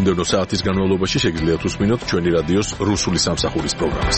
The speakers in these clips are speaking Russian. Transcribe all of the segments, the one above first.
მომდევნო საათის განმავლობაში შეგიძლიათ უსმინოთ ჩვენი რადიოს რუსული სამსახურის პროგრამას.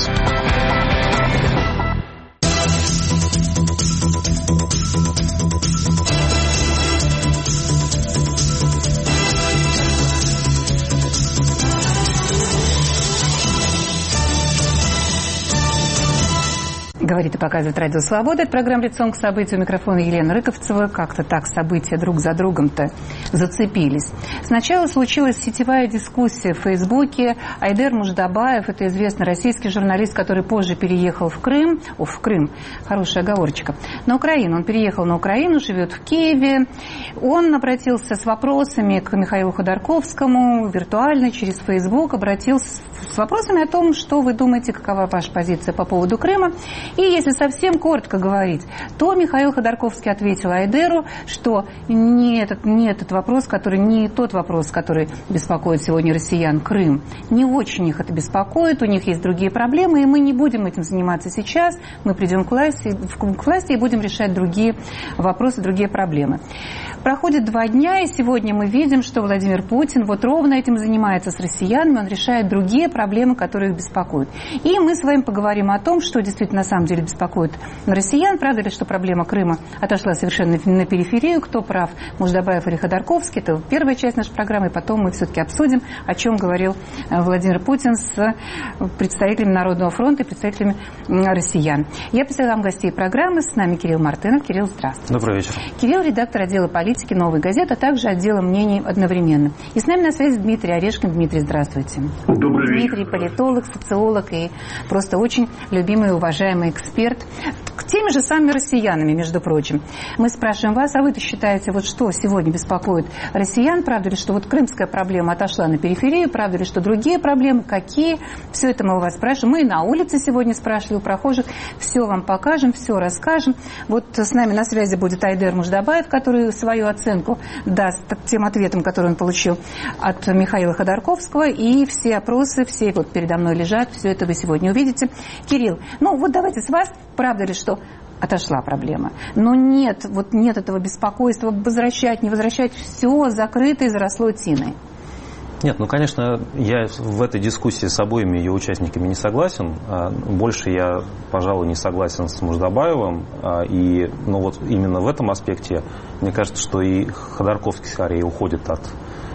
Говорит и показывает Радио Свобода. Это программа «Лицом к событию». Микрофон Елена Рыковцева. Как-то так события друг за другом-то зацепились. Сначала случилась сетевая дискуссия в Фейсбуке. Айдер Муждабаев, это известный российский журналист, который позже переехал в Крым. В Крым, хорошая оговорочка. На Украину. Он переехал на Украину, живет в Киеве. Он обратился с вопросами к Михаилу Ходорковскому виртуально через Фейсбук. Обратился с вопросами о том, что вы думаете, какова ваша позиция по поводу Крыма. И если совсем коротко говорить, то Михаил Ходорковский ответил Айдеру, что не этот вопрос, не тот вопрос, который беспокоит сегодня россиян, Крым. Не очень их это беспокоит, у них есть другие проблемы, и мы не будем этим заниматься сейчас. Мы придем к власти и будем решать другие вопросы, другие проблемы. Проходит 2 дня, и сегодня мы видим, что Владимир Путин вот ровно этим занимается с россиянами, он решает другие проблемы, которые их беспокоят. И мы с вами поговорим о том, что действительно на самом деле беспокоит россиян. Правда ли, что проблема Крыма отошла совершенно на периферию? Кто прав, Муждабаев или Ходорковский? Это первая часть нашей программы, и потом мы все-таки обсудим, о чем говорил Владимир Путин с представителями Народного фронта и представителями россиян. Я представляю вам гостей программы. С нами Кирилл Мартынов. Кирилл, здравствуйте. Добрый вечер. Кирилл, редактор отдела политики «Новой газеты», а также отдела мнений одновременно. И с нами на связи Дмитрий Орешкин. Дмитрий, здравствуйте. Добрый вечер. Дмитрий, политолог, социолог и просто очень любимый и уважаемый эксперт. К теми же самыми россиянами, между прочим. Мы спрашиваем вас, а вы-то считаете, вот что сегодня беспокоит россиян? Правда ли, что вот крымская проблема отошла на периферию? Правда ли, что другие проблемы? Какие? Все это мы у вас спрашиваем. Мы и на улице сегодня спрашивали у прохожих. Все вам покажем, все расскажем. Вот с нами на связи будет Айдер Муждабаев, который свою оценку даст тем ответам, которые он получил от Михаила Ходорковского. И все опросы, все вот передо мной лежат. Все это вы сегодня увидите. Кирилл, ну вот давайте с вас. Правда ли, что отошла проблема? Но нет этого беспокойства возвращать, не возвращать, все закрыто и заросло тиной. Нет, конечно, я в этой дискуссии с обоими ее участниками не согласен. Больше я, пожалуй, не согласен с Муждабаевым. Но вот именно в этом аспекте, мне кажется, что и Ходорковский скорее уходит от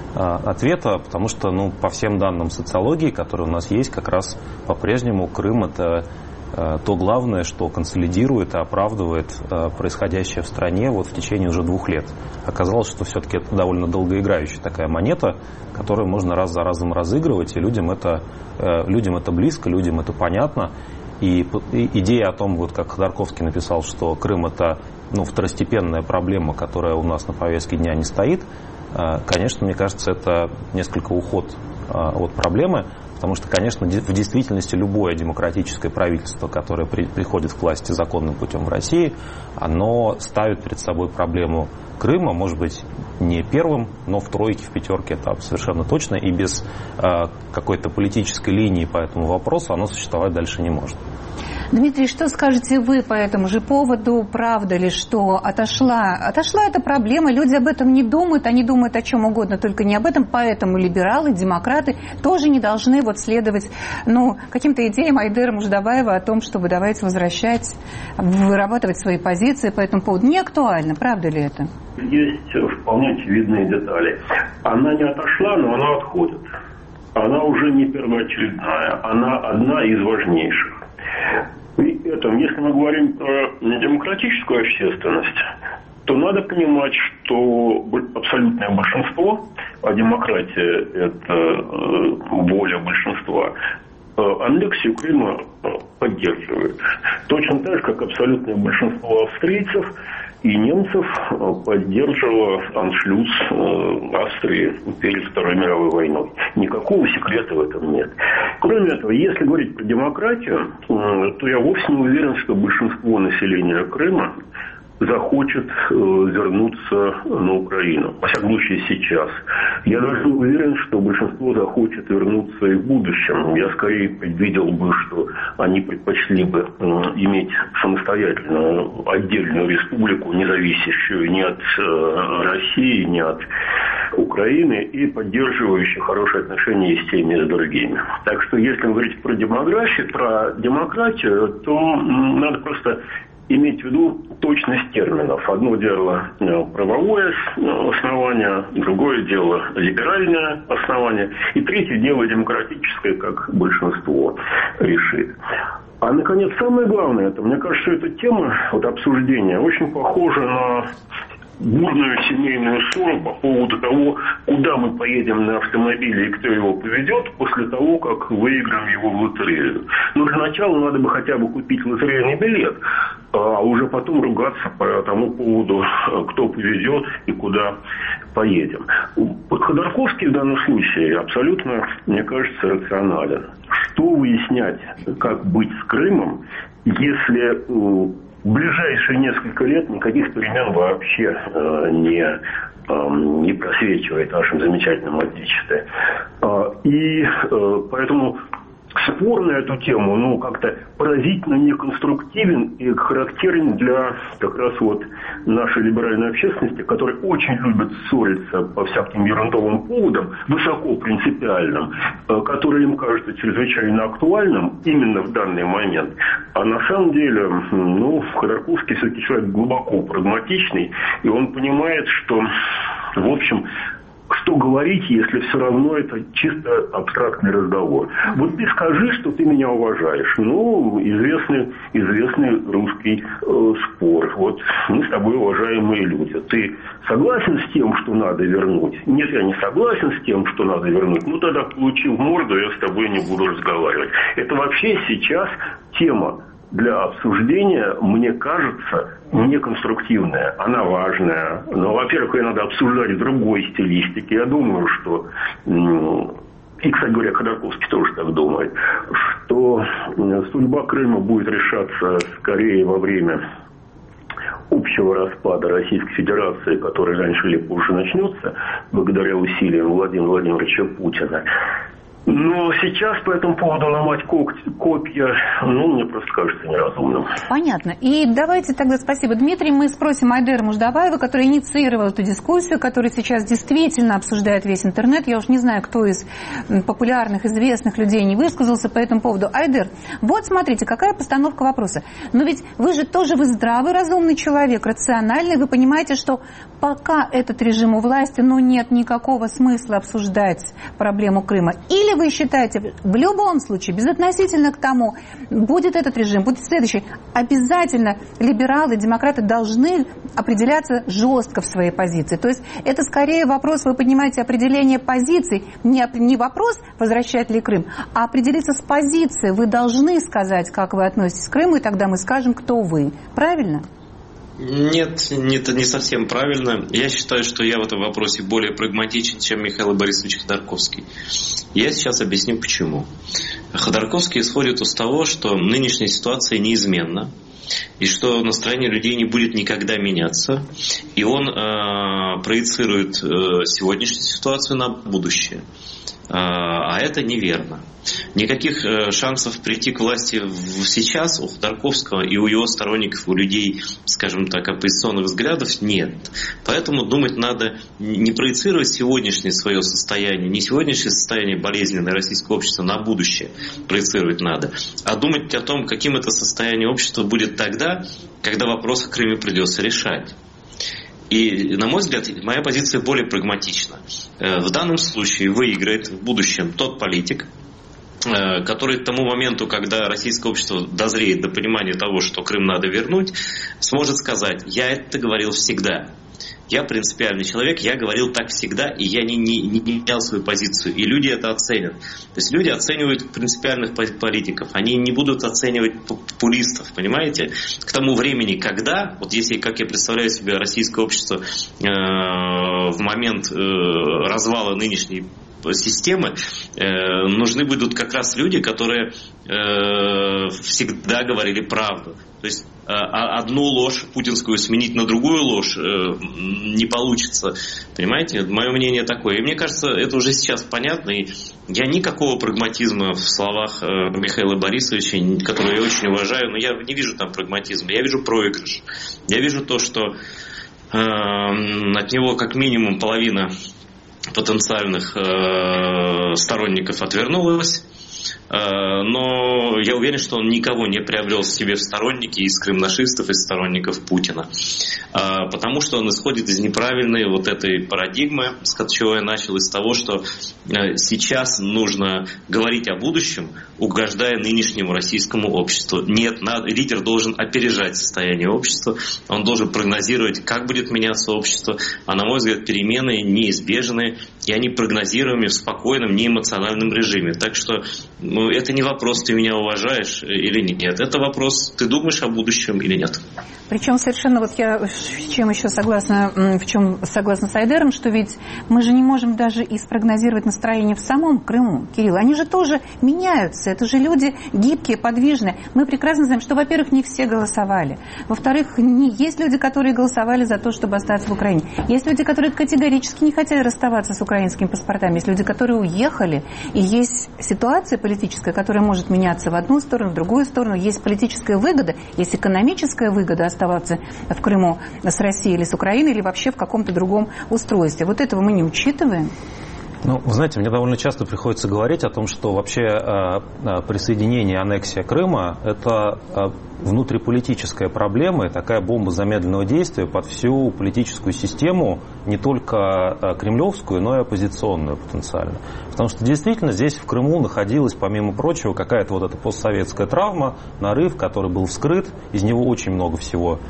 ответа, потому что, по всем данным социологии, которые у нас есть, как раз по-прежнему Крым – это то главное, что консолидирует и оправдывает происходящее в стране вот в течение уже 2 лет. Оказалось, что все-таки это довольно долгоиграющая такая монета, которую можно раз за разом разыгрывать, и людям это близко, людям это понятно. И идея о том, вот как Ходорковский написал, что Крым – это второстепенная проблема, которая у нас на повестке дня не стоит, конечно, мне кажется, это несколько уход от проблемы. Потому что, конечно, в действительности любое демократическое правительство, которое приходит к власти законным путем в России, оно ставит перед собой проблему Крыма, может быть, не первым, но в тройке, в пятерке, это совершенно точно. И без какой-то политической линии по этому вопросу оно существовать дальше не может. Дмитрий, что скажете вы по этому же поводу? Правда ли, что отошла эта проблема? Люди об этом не думают, они думают о чем угодно, только не об этом. Поэтому либералы, демократы тоже не должны следовать каким-то идеям Айдера Муждабаева о том, чтобы давайте возвращать, вырабатывать свои позиции по этому поводу. Не актуально, правда ли это? Есть вполне очевидные детали. Она не отошла, но она отходит. Она уже не первоочередная, она одна из важнейших. Если мы говорим про демократическую общественность, то надо понимать, что абсолютное большинство, а демократия – это воля большинства, аннексию Крыма поддерживает. Точно так же, как абсолютное большинство австрийцев и немцев поддерживало аншлюз Австрии перед Второй мировой войной. Никакого секрета в этом нет. Кроме этого, если говорить про демократию, то я вовсе не уверен, что большинство населения Крыма захочет вернуться на Украину. Во всяком случае, сейчас. Я даже не уверен, что большинство захочет вернуться и в будущем. Я скорее предвидел бы, что они предпочли бы иметь самостоятельную отдельную республику, не зависящую ни от России, ни от Украины и поддерживающих хорошие отношения и с теми, и с другими. Так что, если говорить про демократию, то надо просто иметь в виду точность терминов. Одно дело правовое основание, другое дело либеральное основание, и третье дело демократическое, как большинство решит. А, наконец, самое главное, мне кажется, эта тема обсуждения очень похожа на бурную семейную ссору по поводу того, куда мы поедем на автомобиле и кто его поведет после того, как выиграем его в лотерею. Но для начала надо бы хотя бы купить лотерейный билет, а уже потом ругаться по тому поводу, кто поведет и куда поедем. Ходорковский в данном случае абсолютно, мне кажется, рационален. Что выяснять, как быть с Крымом, если в ближайшие несколько лет никаких перемен вообще не просвечивает в нашем замечательном Отечестве. И поэтому спор на эту тему, как-то поразительно неконструктивен и характерен для как раз нашей либеральной общественности, которая очень любит ссориться по всяким ерундовым поводам, высоко принципиальным, которые им кажутся чрезвычайно актуальным именно в данный момент. А на самом деле, Ходорковский все-таки человек глубоко прагматичный, и он понимает, что, в общем, что говорить, если все равно это чисто абстрактный разговор. Вот ты скажи, что ты меня уважаешь. Известный русский спор. Мы с тобой уважаемые люди. Ты согласен с тем, что надо вернуть? Нет, я не согласен с тем, что надо вернуть. Тогда получи в морду, я с тобой не буду разговаривать. Это вообще сейчас тема для обсуждения, мне кажется, неконструктивная. Она важная. Но, во-первых, ее надо обсуждать в другой стилистике. Я думаю, что, и, кстати говоря, Ходорковский тоже так думает, что судьба Крыма будет решаться скорее во время общего распада Российской Федерации, который раньше или позже начнется, благодаря усилиям Владимира Владимировича Путина. Но сейчас по этому поводу ломать копья, мне просто кажется неразумным. Понятно. И давайте тогда, спасибо, Дмитрий, мы спросим Айдера Муждабаева, который инициировал эту дискуссию, которая сейчас действительно обсуждает весь интернет. Я уж не знаю, кто из популярных, известных людей не высказался по этому поводу. Айдер, смотрите, какая постановка вопроса. Но ведь вы здравый, разумный человек, рациональный, вы понимаете, что пока этот режим у власти, нет никакого смысла обсуждать проблему Крыма. Или вы считаете, в любом случае, безотносительно к тому, будет этот режим, будет следующий, обязательно либералы, демократы должны определяться жестко в своей позиции. То есть это скорее вопрос, вы понимаете, определения позиций, не вопрос, возвращать ли Крым, а определиться с позицией. Вы должны сказать, как вы относитесь к Крыму, и тогда мы скажем, кто вы. Правильно? Нет, это не совсем правильно. Я считаю, что я в этом вопросе более прагматичен, чем Михаил Борисович Ходорковский. Я сейчас объясню, почему. Ходорковский исходит из того, что нынешняя ситуация неизменна, и что настроение людей не будет никогда меняться, и он проецирует сегодняшнюю ситуацию на будущее. А это неверно. Никаких шансов прийти к власти сейчас у Ходорковского и у его сторонников, у людей, скажем так, оппозиционных взглядов нет. Поэтому думать надо не проецировать сегодняшнее свое состояние, не сегодняшнее состояние болезненное российского общества на будущее проецировать надо, а думать о том, каким это состояние общества будет тогда, когда вопрос о Крыме придется решать. И, на мой взгляд, моя позиция более прагматична. В данном случае выиграет в будущем тот политик, который к тому моменту, когда российское общество дозреет до понимания того, что Крым надо вернуть, сможет сказать: я это говорил всегда. Я принципиальный человек, я говорил так всегда, и я не менял свою позицию. И люди это оценят. То есть люди оценивают принципиальных политиков, они не будут оценивать популистов, понимаете? К тому времени, когда, если, как я представляю себе российское общество в момент развала нынешней системы, нужны будут как раз люди, которые всегда говорили правду. То есть одну ложь путинскую сменить на другую ложь не получится. Понимаете? Мое мнение такое. И мне кажется, это уже сейчас понятно. И я никакого прагматизма в словах Михаила Борисовича, которого я очень уважаю, но я не вижу там прагматизма. Я вижу проигрыш. Я вижу то, что от него как минимум половина потенциальных сторонников отвернулось. Но я уверен, что он никого не приобрел себе в сторонники из крымнашистов, из сторонников Путина. Потому что он исходит из неправильной вот этой парадигмы, с чего я начал, из того, что сейчас нужно говорить о будущем, угождая нынешнему российскому обществу. Нет, лидер должен опережать состояние общества, он должен прогнозировать, как будет меняться общество. А на мой взгляд, перемены неизбежны, и они прогнозируемы в спокойном, неэмоциональном режиме. Так что это не вопрос, ты меня уважаешь или нет. Это вопрос, ты думаешь о будущем или нет. Причем совершенно, вот я в чем согласна с Айдером, что ведь мы же не можем даже и спрогнозировать настроение в самом Крыму, Кирилл. Они же тоже меняются, это же люди гибкие, подвижные. Мы прекрасно знаем, что, во-первых, не все голосовали. Во-вторых, есть люди, которые голосовали за то, чтобы остаться в Украине. Есть люди, которые категорически не хотели расставаться с украинскими паспортами. Есть люди, которые уехали. И есть ситуация политическая, которая может меняться в одну сторону, в другую сторону. Есть политическая выгода, есть экономическая выгода оставаться в Крыму с Россией или с Украиной, или вообще в каком-то другом устройстве. Вот этого мы не учитываем. Ну, вы знаете, мне довольно часто приходится говорить о том, что вообще присоединение и аннексия Крыма – это внутриполитическая проблема и такая бомба замедленного действия под всю политическую систему, не только кремлевскую, но и оппозиционную потенциально. Потому что действительно здесь в Крыму находилась, помимо прочего, какая-то вот эта постсоветская травма, нарыв, который был вскрыт, из него очень много всего.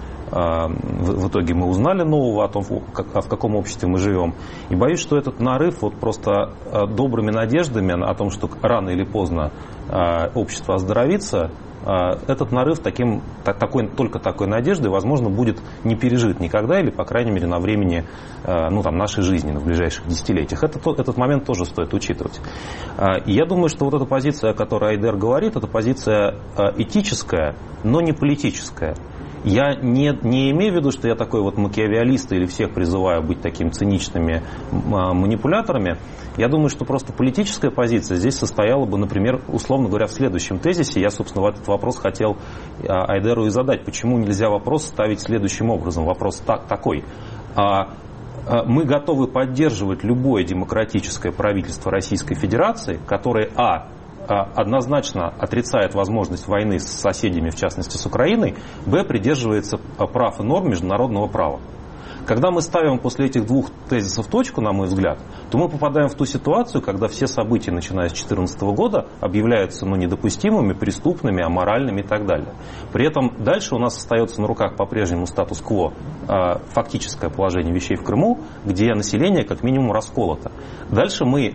В итоге мы узнали нового о том, в каком обществе мы живем. И боюсь, что этот нарыв вот просто добрыми надеждами о том, что рано или поздно общество оздоровится, этот нарыв только такой надеждой, возможно, будет не пережит никогда, или, по крайней мере, на времени нашей жизни, в ближайших десятилетиях. Этот момент тоже стоит учитывать. И я думаю, что вот эта позиция, о которой Айдер говорит, это позиция этическая, но не политическая. Я не имею в виду, что я такой вот макиавиалист или всех призываю быть такими циничными манипуляторами. Я думаю, что просто политическая позиция здесь состояла бы, например, условно говоря, в следующем тезисе. Я, собственно, этот вопрос хотел Айдеру и задать. Почему нельзя вопрос ставить следующим образом? Вопрос такой. Мы готовы поддерживать любое демократическое правительство Российской Федерации, которое, однозначно отрицает возможность войны с соседями, в частности с Украиной, придерживается прав и норм международного права. Когда мы ставим после этих двух тезисов точку, на мой взгляд, то мы попадаем в ту ситуацию, когда все события, начиная с 2014 года, объявляются недопустимыми, преступными, аморальными и так далее. При этом дальше у нас остается на руках по-прежнему статус-кво, фактическое положение вещей в Крыму, где население как минимум расколото. Дальше мы,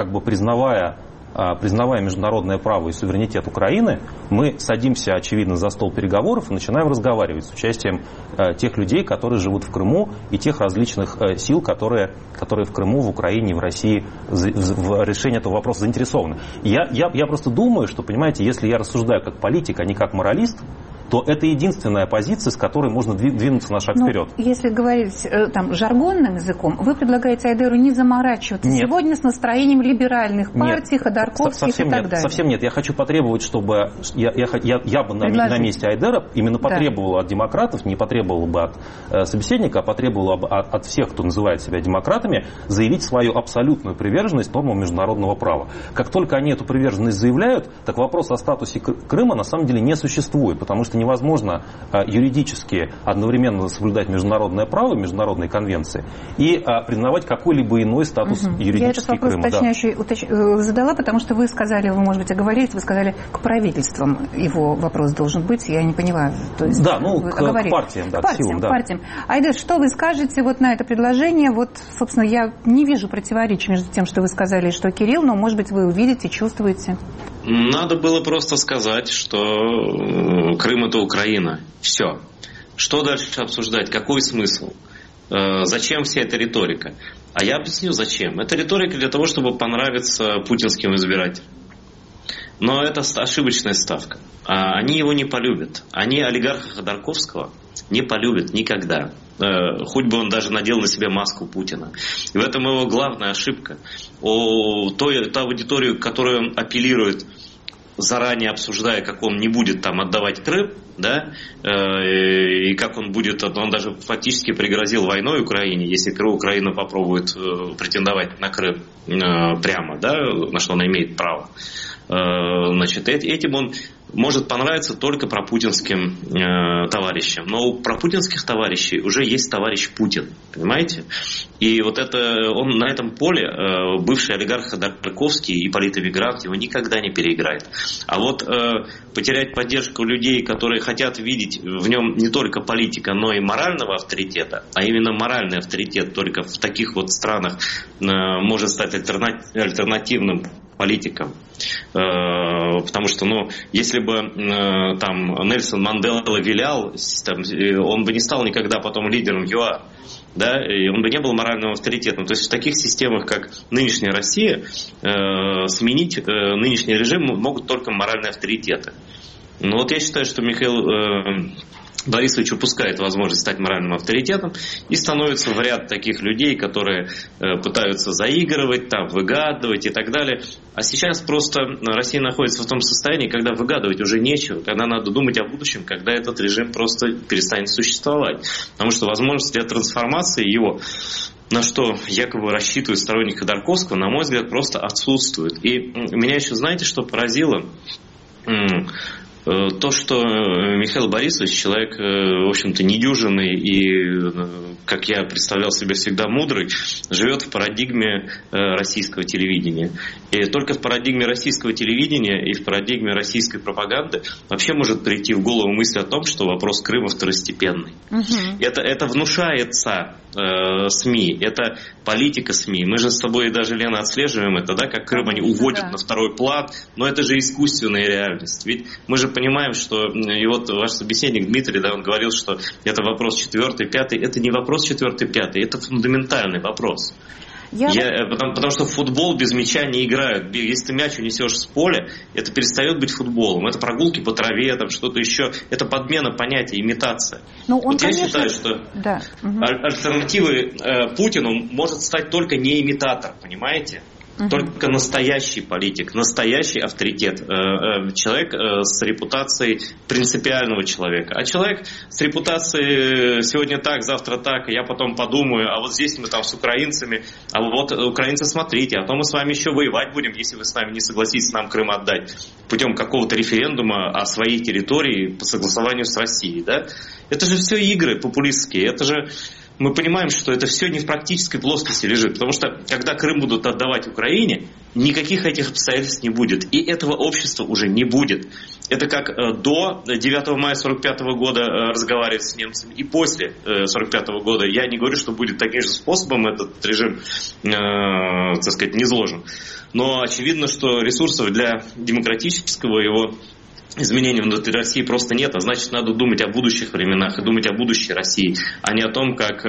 признавая международное право и суверенитет Украины, мы садимся, очевидно, за стол переговоров и начинаем разговаривать с участием тех людей, которые живут в Крыму, и тех различных сил, которые в Крыму, в Украине, в России в решении этого вопроса заинтересованы. Я просто думаю, что, понимаете, если я рассуждаю как политик, а не как моралист, то это единственная позиция, с которой можно двинуться на шаг вперед. Если говорить жаргонным языком, вы предлагаете Айдеру не заморачиваться сегодня с настроением либеральных партий, ходорковских и так далее. Совсем нет. Я хочу потребовать, чтобы я бы на месте Айдера именно потребовал от демократов, не потребовал бы от собеседника, а потребовал бы от всех, кто называет себя демократами, заявить свою абсолютную приверженность нормам международного права. Как только они эту приверженность заявляют, так вопрос о статусе Крыма на самом деле не существует, потому что невозможно юридически одновременно соблюдать международное право, международные конвенции и признавать какой-либо иной статус юридический Крыма. Я этот вопрос уточняющий задала, потому что вы сказали, вы, может быть, оговорились, вы сказали, к правительствам его вопрос должен быть, я не поняла. То есть, к партиям. К партиям. Айдер, что вы скажете на это предложение? Собственно, я не вижу противоречия между тем, что вы сказали и что Кирилл, но, может быть, вы увидите, чувствуете. Надо было просто сказать, что Крым – это Украина. Все. Что дальше обсуждать? Какой смысл? Зачем вся эта риторика? А я объясню, зачем. Это риторика для того, чтобы понравиться путинским избирателям. Но это ошибочная ставка. Они его не полюбят. Они олигарха Ходорковского не полюбят никогда. Хоть бы он даже надел на себя маску Путина. И в этом его главная ошибка. Ту аудиторию, к которой он апеллирует, заранее обсуждая, как он не будет там отдавать Крым, да, и как он будет, он даже фактически пригрозил войной Украине, если Украина попробует претендовать на Крым прямо, да, на что она имеет право. Значит, этим он может понравиться только пропутинским товарищам. Но у пропутинских товарищей уже есть товарищ Путин, понимаете? И вот это, он на этом поле, бывший олигарх Ходорковский и политэмигрант, его никогда не переиграет. А вот потерять поддержку людей, которые хотят видеть в нем не только политика, но и морального авторитета, а именно моральный авторитет только в таких вот странах может стать альтернативным политикам. Потому что, если бы там Нельсон Мандела вилял, он бы не стал никогда потом лидером ЮАР, да, и он бы не был моральным авторитетом. То есть в таких системах, как нынешняя Россия, сменить нынешний режим могут только моральные авторитеты. Но вот я считаю, что Михаил Борисович упускает возможность стать моральным авторитетом и становится в ряд таких людей, которые пытаются заигрывать, там, выгадывать и так далее. А сейчас просто Россия находится в том состоянии, когда выгадывать уже нечего, когда надо думать о будущем, когда этот режим просто перестанет существовать. Потому что возможность для трансформации его, на что якобы рассчитывают сторонники Ходорковского, на мой взгляд, просто отсутствует. И меня еще, знаете, что поразило? То, что Михаил Борисович человек, в общем-то, недюжинный и, как я представлял себе, всегда мудрый, живет в парадигме российского телевидения. И только в парадигме российского телевидения и в парадигме российской пропаганды вообще может прийти в голову мысль о том, что вопрос Крыма второстепенный. Угу. Это внушается СМИ, это политика СМИ. Мы же с тобой даже, Лена, отслеживаем это, да, как Крым они уводят на второй план, но это же искусственная реальность. Ведь мы же понимаем, что, и вот ваш собеседник Дмитрий, да, он говорил, что это вопрос 4-й, 5-й, это не вопрос 4-й, 5-й, это фундаментальный вопрос. Потому что в футбол без мяча не играют. Если ты мяч унесешь с поля, это перестает быть футболом. Это прогулки по траве, там что-то еще. Это подмена понятия, имитация. Я считаю, что альтернативой Путину может стать только не имитатор, понимаете? Только настоящий политик, настоящий авторитет, человек с репутацией принципиального человека. А человек с репутацией сегодня так, завтра так, я потом подумаю, а вот здесь мы там с украинцами, а вот украинцы, смотрите, а то мы с вами еще воевать будем, если вы с нами не согласитесь нам Крым отдать путем какого-то референдума о своей территории по согласованию с Россией. Да? Это же все игры популистские, это же... Мы понимаем, что это все не в практической плоскости лежит, потому что когда Крым будут отдавать Украине, никаких этих обстоятельств не будет, и этого общества уже не будет. Это как до 9 мая 1945 года разговаривать с немцами, и после 1945 года. Я не говорю, что будет таким же способом этот режим, так сказать, низложен. Но очевидно, что ресурсов для демократического его изменений внутри России просто нет, а значит, надо думать о будущих временах и думать о будущей России, а не о том, как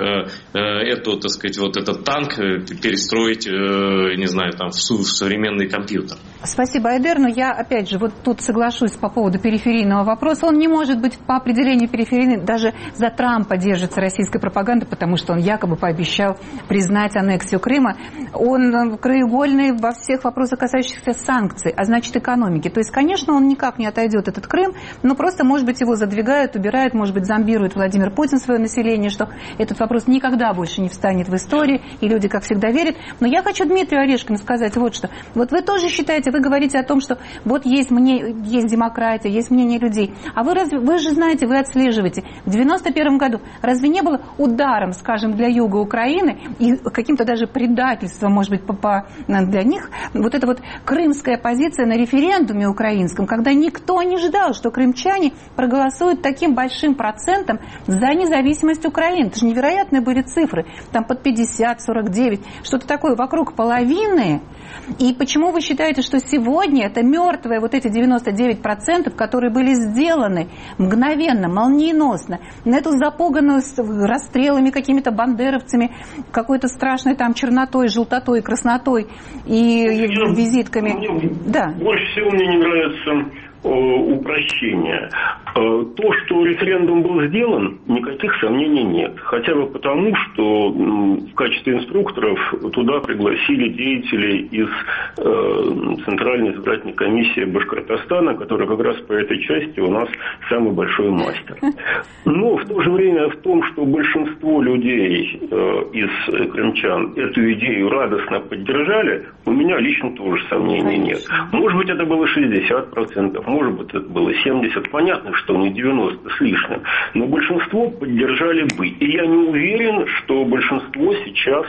так сказать, вот этот танк перестроить, не знаю, там, в современный компьютер. Спасибо, Айдер, но я, опять же, вот тут соглашусь по поводу периферийного вопроса. Он не может быть по определению периферийный, даже за Трампа держится российская пропаганда, потому что он якобы пообещал признать аннексию Крыма. Он краеугольный во всех вопросах, касающихся санкций, а значит, экономики. То есть, конечно, он никак не отойдет этот Крым, но просто, может быть, его задвигают, убирают, может быть, зомбирует Владимир Путин свое население, что этот вопрос никогда больше не встанет в истории, и люди, как всегда, верят. Но я хочу Дмитрию Орешкину сказать вот что. Вот вы тоже считаете, вы говорите о том, что вот есть демократия, есть мнение людей. А вы же знаете, вы отслеживаете. В 91 году разве не было ударом, скажем, для юга Украины и каким-то даже предательством, может быть, для них, вот эта вот крымская позиция на референдуме украинском, когда никто не ждал, что крымчане проголосуют таким большим процентом за независимость Украины. Это же невероятные были цифры. Там под 50, 49, что-то такое, вокруг половины. И почему вы считаете, что сегодня это мертвые вот эти 99%, которые были сделаны мгновенно, молниеносно, на эту запуганную расстрелами какими-то бандеровцами, какой-то страшной там чернотой, желтотой, краснотой и визитками. Больше всего мне не нравится упрощение. То, что референдум был сделан, никаких сомнений нет. Хотя бы потому, что в качестве инструкторов туда пригласили деятелей из Центральной избирательной комиссии Башкортостана, которая как раз по этой части у нас самый большой мастер. Но в то же время в том, что большинство людей из крымчан эту идею радостно поддержали, у меня лично тоже сомнений нет. Может быть, это было 60%, может быть, это было 70%. Понятно, что не 90 с лишним. Но большинство поддержали бы. И я не уверен, что большинство сейчас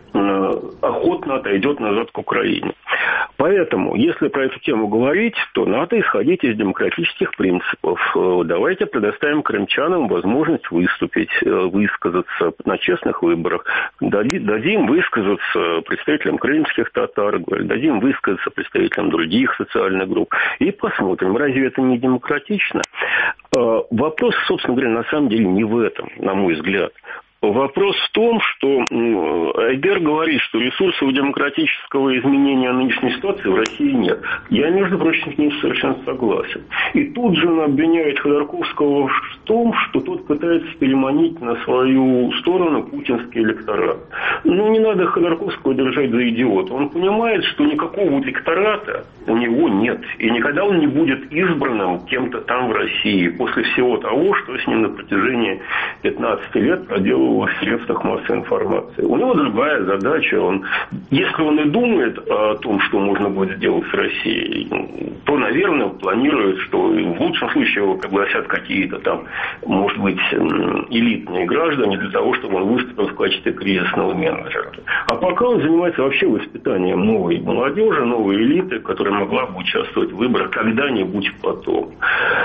охотно отойдет назад к Украине. Поэтому, если про эту тему говорить, то надо исходить из демократических принципов. Давайте предоставим крымчанам возможность выступить, высказаться на честных выборах. Дадим высказаться представителям крымских татар, дадим высказаться представителям других социальных групп. И посмотрим, разве это не демократично? Вопрос, собственно говоря, на самом деле не в этом, на мой взгляд. Вопрос в том, что Айдер говорит, что ресурсов демократического изменения нынешней ситуации в России нет. Я, между прочим, с ним совершенно согласен. И тут же он обвиняет Ходорковского в том, что тот пытается переманить на свою сторону путинский электорат. Ну, не надо Ходорковского держать за идиота. Он понимает, что никакого электората у него нет. И никогда он не будет избранным кем-то там в России после всего того, что с ним на протяжении 15 лет проделал в средствах массовой информации. У него другая задача. Если он и думает о том, что можно будет сделать с Россией, то, наверное, планирует, что в лучшем случае его пригласят какие-то там, может быть, элитные граждане для того, чтобы он выступил в качестве кризисного менеджера. А пока он занимается вообще воспитанием новой молодежи, новой элиты, которая могла бы участвовать в выборах когда-нибудь потом.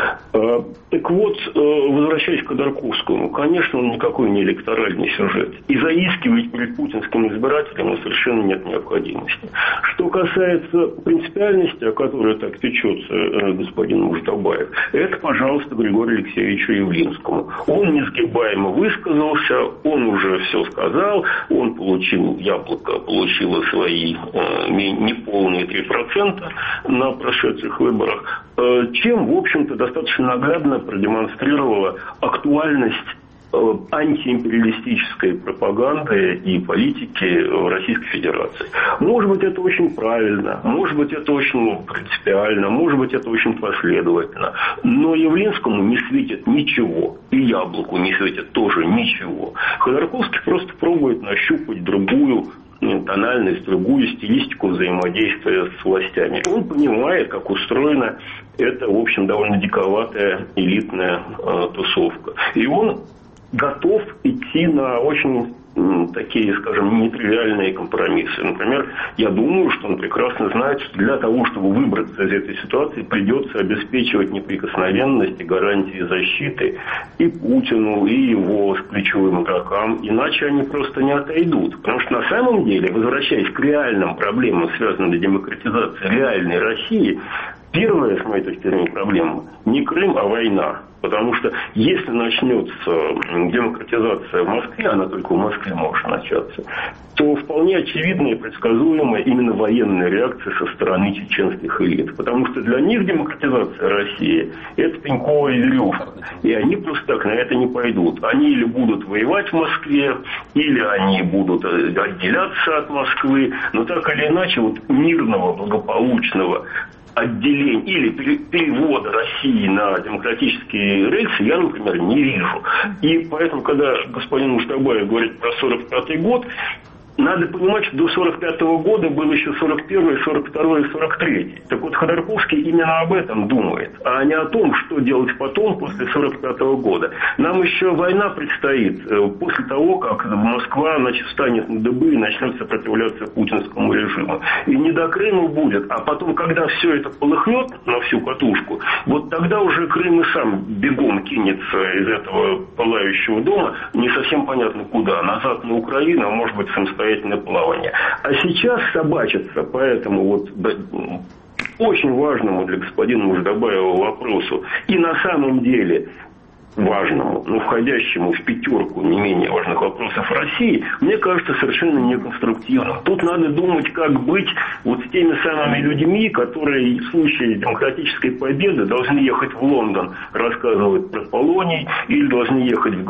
Так вот, возвращаясь к Ходорковскому, конечно, он никакой не электоральный сюжет. И заискивать перед путинским избирателем совершенно нет необходимости. Что касается принципиальности, о которой так печется господин Муждабаев, это, пожалуйста, Григорию Алексеевичу Явлинскому. Он несгибаемо высказался, он уже все сказал, он получил, Яблоко получило свои неполные 3% на прошедших выборах, чем, в общем-то, достаточно наглядно продемонстрировала актуальность антиимпериалистической пропаганды и политики в Российской Федерации. Может быть, это очень правильно, может быть, это очень принципиально, может быть, это очень последовательно. Но Явлинскому не светит ничего. И Яблоку не светит тоже ничего. Ходорковский просто пробует нащупать другую тональность, другую стилистику взаимодействия с властями. Он понимает, как устроена эта, в общем, довольно диковатая элитная тусовка. И он готов идти на очень такие, скажем, нетривиальные компромиссы. Например, я думаю, что он прекрасно знает, что для того, чтобы выбраться из этой ситуации, придется обеспечивать неприкосновенность и гарантии защиты и Путину, и его ключевым игрокам. Иначе они просто не отойдут. Потому что на самом деле, возвращаясь к реальным проблемам, связанным с демократизацией реальной России, первая, с моей точки зрения, проблема не Крым, а война. Потому что если начнется демократизация в Москве, она только в Москве может начаться, то вполне очевидна и предсказуемая именно военная реакция со стороны чеченских элит. Потому что для них демократизация России – это пеньковая веревка. И они просто так на это не пойдут. Они или будут воевать в Москве, или они будут отделяться от Москвы. Но так или иначе, вот мирного, благополучного отделения или перевода России на демократические рельсы я, например, не вижу. И поэтому, когда господин Муждабаев говорит про 45-й год, надо понимать, что до 45 года был еще 41-й, 42-й и 43-й. Так вот, Ходорковский именно об этом думает, а не о том, что делать потом, после 45 года. Нам еще война предстоит после того, как Москва станет на дыбы и начнет сопротивляться путинскому режиму. И не до Крыма будет, а потом, когда все это полыхнет на всю катушку, вот тогда уже Крым и сам бегом кинется из этого пылающего дома, не совсем понятно куда, назад на Украину, а может быть самостоятельно плавание. А сейчас собачатся по этому вот очень важному для господина Муждабаева вопросу. И на самом деле важному, но входящему в пятерку не менее важных вопросов России, мне кажется совершенно неконструктивным. Тут надо думать, как быть вот с теми самыми людьми, которые в случае демократической победы должны ехать в Лондон рассказывать про Полоний, или должны ехать в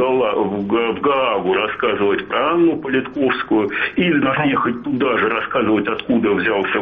Гаагу рассказывать про Анну Политковскую, или должны ехать туда же рассказывать, откуда взялся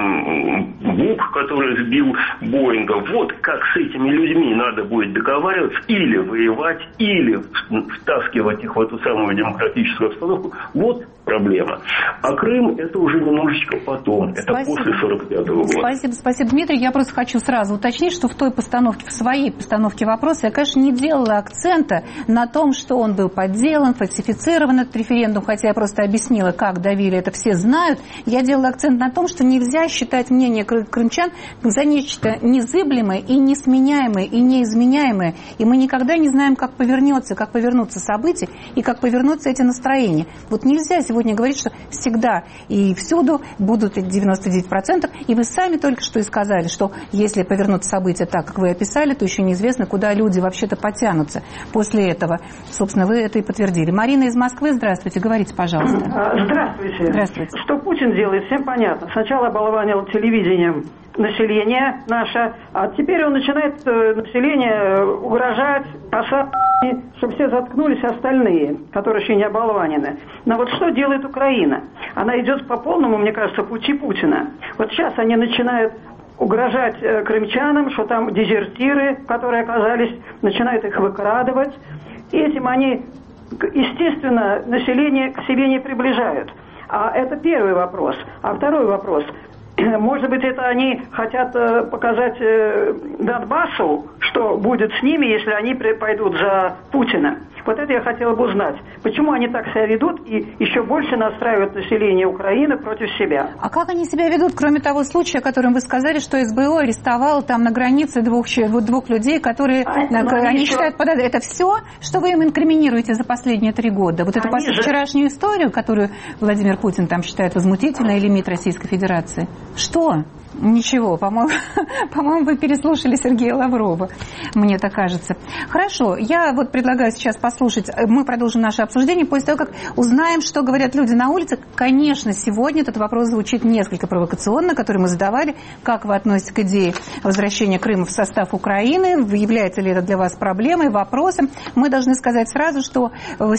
Бук, который сбил Боинга. Вот как с этими людьми надо будет договариваться, или воевать, или втаскивать их в эту самую демократическую обстановку. Вот проблема. А Крым это уже немножечко потом. Это после 45-го года. Спасибо, Дмитрий. Я просто хочу сразу уточнить, что в той постановке, в своей постановке вопроса я, конечно, не делала акцента на том, что он был подделан, фальсифицирован этот референдум, хотя я просто объяснила, как давили, это все знают. Я делала акцент на том, что нельзя считать мнение крымчан за нечто незыблемое и несменяемое, и неизменяемое. И мы никогда не знаем, как повернутся события и как повернутся эти настроения. Вот нельзя сегодня говорить, что всегда и всюду будут 99%. И вы сами только что и сказали, что если повернутся события так, как вы описали, то еще неизвестно, куда люди вообще-то потянутся после этого. Собственно, вы это и подтвердили. Марина из Москвы, здравствуйте, говорите, пожалуйста. Здравствуйте. Здравствуйте. Что Путин делает, всем понятно. Сначала оболванил телевидением население наше, а теперь он начинает население угрожать, посадки, чтобы все заткнулись остальные, которые еще не оболванены. Но вот что делает Украина? Она идет по полному, мне кажется, пути Путина. Вот сейчас они начинают угрожать крымчанам, что там дезертиры, которые оказались, начинают их выкрадывать. И этим они, естественно, население к себе не приближают. А это первый вопрос. А второй вопрос. Может быть, это они хотят показать Донбассу, что будет с ними, если они пойдут за Путина. Вот это я хотела бы узнать. Почему они так себя ведут и еще больше настраивают население Украины против себя? А как они себя ведут, кроме того случая, о котором вы сказали, что СБО арестовало там на границе двух людей, которые они считают подозрительными? Это все, что вы им инкриминируете за последние 3 года? Вот эту вчерашнюю историю, которую Владимир Путин там считает возмутительной, или МИД Российской Федерации? Что? Ничего, по-моему, вы переслушали Сергея Лаврова, мне так кажется. Хорошо, я вот предлагаю сейчас послушать, мы продолжим наше обсуждение после того, как узнаем, что говорят люди на улице. Конечно, сегодня этот вопрос звучит несколько провокационно, который мы задавали. Как вы относитесь к идее возвращения Крыма в состав Украины? Является ли это для вас проблемой, вопросом? Мы должны сказать сразу, что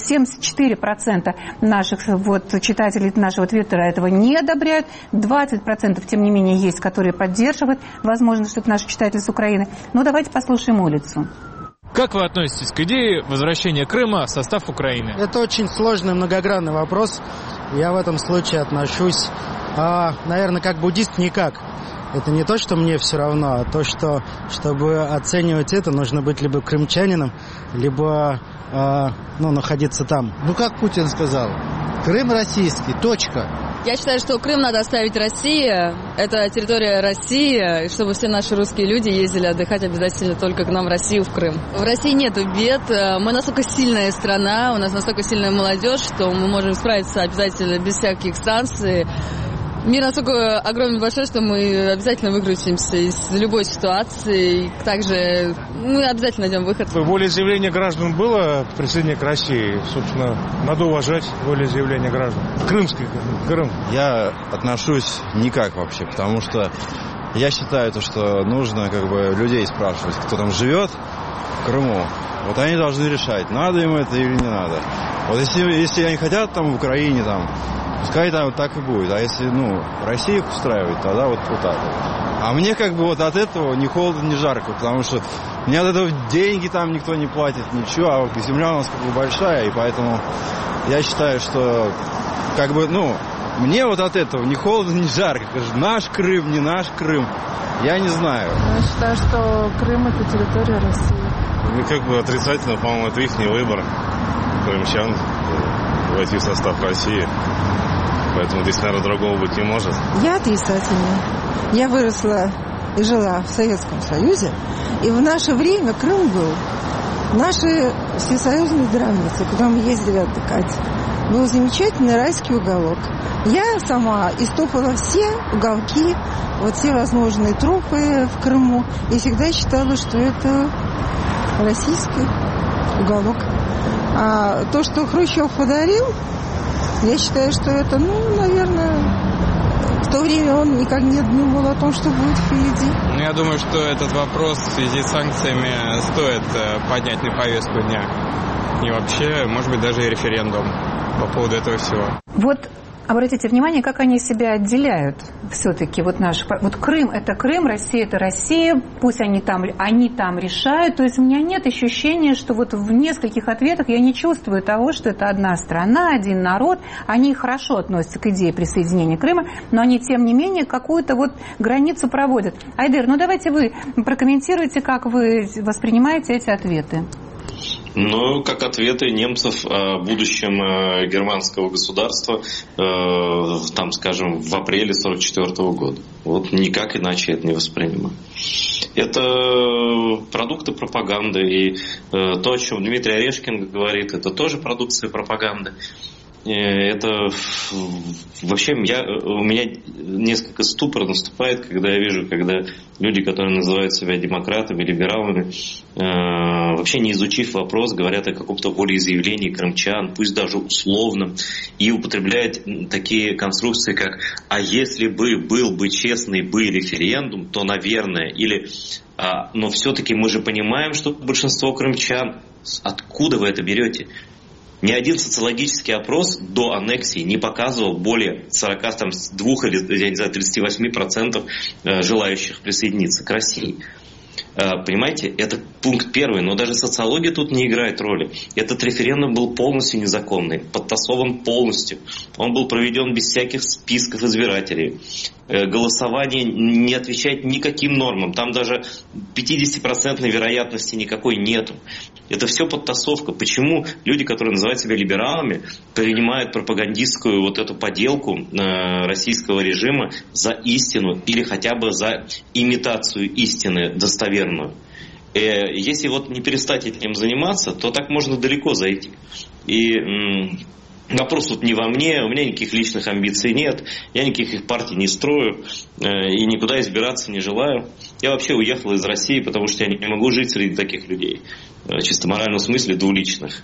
74% наших читателей нашего твиттера этого не одобряют, 20% тем не менее есть, которые поддерживают, возможно, что это наши читатели с Украины. Но давайте послушаем улицу. Как вы относитесь к идее возвращения Крыма в состав Украины? Это очень сложный, многогранный вопрос. Я в этом случае отношусь, наверное, как буддист никак. Это не то, что мне все равно, а то, что, чтобы оценивать это, нужно быть либо крымчанином, либо находиться там. Как Путин сказал, Крым российский, точка. Я считаю, что Крым надо оставить России. Это территория России. И чтобы все наши русские люди ездили отдыхать обязательно только к нам в Россию, в Крым. В России нету бед. Мы настолько сильная страна, у нас настолько сильная молодежь, что мы можем справиться обязательно без всяких санкций. Мир настолько огромный, большой, что мы обязательно выкрутимся из любой ситуации. Также мы обязательно найдем выход. Волеизъявление граждан было присоединение к России. Собственно, надо уважать волеизъявление граждан. Крым. Я отношусь никак вообще, потому что я считаю, что нужно людей спрашивать, кто там живет в Крыму. Вот они должны решать, надо им это или не надо. Вот если они хотят там в Украине, пускай там так и будет. А если, Россию их устраивает, тогда вот так вот. А мне от этого ни холодно, ни жарко, потому что мне от этого деньги там никто не платит, ничего, а земля у нас большая, и поэтому я считаю, что мне от этого ни холодно, ни жарко. Наш Крым, не наш Крым, я не знаю. Я считаю, что Крым — это территория России. Отрицательно, по-моему, это их выбор, крымчан, войти в состав России. Поэтому здесь, наверное, другого быть не может. Я отрицательная. Я выросла и жила в Советском Союзе. И в наше время Крым был нашей всесоюзной границей, куда мы ездили отдыхать. Был замечательный райский уголок. Я сама истопала все уголки, все возможные тропы в Крыму. И всегда считала, что это российская уголок. А то, что Хрущев подарил, я считаю, что это, наверное, в то время он никак не думал о том, что будет впереди. Я думаю, что этот вопрос в связи с санкциями стоит поднять на повестку дня. И вообще, может быть, даже и референдум по поводу этого всего. Вот обратите внимание, как они себя отделяют все-таки. Вот Крым – это Крым, Россия – это Россия, пусть они там решают. То есть у меня нет ощущения, что вот в нескольких ответах я не чувствую того, что это одна страна, один народ. Они хорошо относятся к идее присоединения Крыма, но они, тем не менее, какую-то вот границу проводят. Айдер, давайте вы прокомментируйте, как вы воспринимаете эти ответы. Как ответы немцев о будущем германского государства, скажем, в апреле 1944 года. Вот никак иначе это не воспринимаю. Это продукты пропаганды. И то, о чем Дмитрий Орешкин говорит, это тоже продукция пропаганды. Это вообще у меня несколько ступор наступает, когда я вижу, когда люди, которые называют себя демократами, либералами, вообще не изучив вопрос, говорят о каком-то волеизъявлении крымчан, пусть даже условно, и употребляют такие конструкции, как «а если бы был бы честный референдум, то, наверное», или «но все-таки мы же понимаем, что большинство крымчан». Откуда вы это берете? Ни один социологический опрос до аннексии не показывал более 42 или 38% желающих присоединиться к России. Понимаете, это пункт первый, но даже социология тут не играет роли. Этот референдум был полностью незаконный, подтасован полностью. Он был проведен без всяких списков избирателей. Голосование не отвечает никаким нормам. Там даже 50% вероятности никакой нету. Это все подтасовка. Почему люди, которые называют себя либералами, принимают пропагандистскую вот эту поделку российского режима за истину или хотя бы за имитацию истины достоверную? Если не перестать этим заниматься, то так можно далеко зайти. И вопрос не во мне, у меня никаких личных амбиций нет, я никаких партий не строю и никуда избираться не желаю. Я вообще уехал из России, потому что я не могу жить среди таких людей, чисто в моральном смысле двуличных.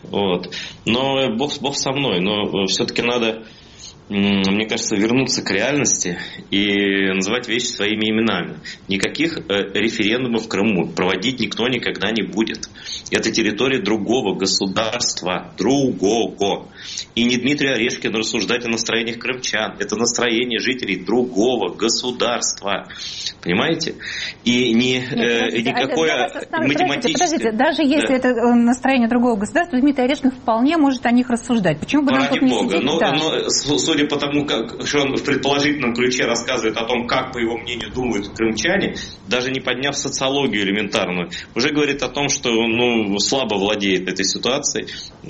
Но Бог со мной, но все-таки надо, мне кажется, вернуться к реальности и называть вещи своими именами. Никаких референдумов в Крыму проводить никто никогда не будет. Это территория другого государства, другого. И не Дмитрий Орешкин рассуждать о настроениях крымчан. Это настроение жителей другого государства. Понимаете? И никакое математическое... Подождите, даже если это настроение другого государства, Дмитрий Орешкин вполне может о них рассуждать. Почему бы нам тут не сидеть? Но судя по тому, что он в предположительном ключе рассказывает о том, как, по его мнению, думают крымчане, даже не подняв социологию элементарную, уже говорит о том, что слабо владеет этой ситуацией.